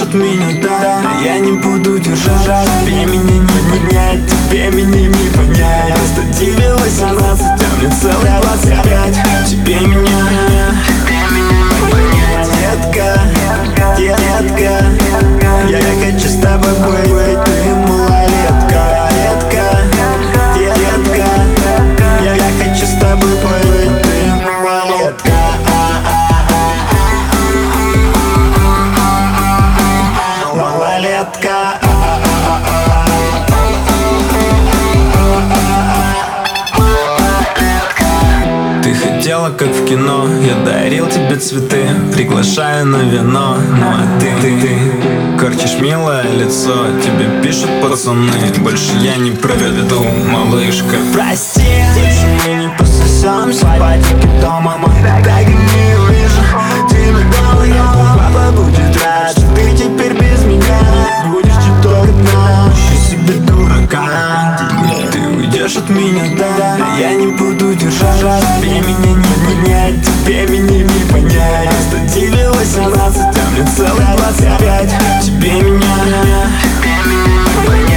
от меня, да, я не буду держать. Тебе меня не понять, тебе меня не понять. Просто тебе 18, а мне целых 25. Тебе меня не понять, детка, детка. Я хочу с тобой быть, ты малолетка, детка, детка. Я хочу с тобой быть, ты малолетка. Малолетка. Ты хотела, как в кино, я дарил тебе цветы, приглашаю на вино. Ну а ты корчишь милое лицо, тебе пишут пацаны, больше я не проведу, малышка. Прости, больше мы не пососемся, патики дома, мы так и не увижу тебя дома. Папа будет рад, что ты теперь без меня будешь чуток одна. Ты себе дурака, ты уйдешь от меня, да, я не буду держать. Тебе меня не понять, тебе меня не понять. Просто тебе 18, а мне целых 25. Тебе меня не понять.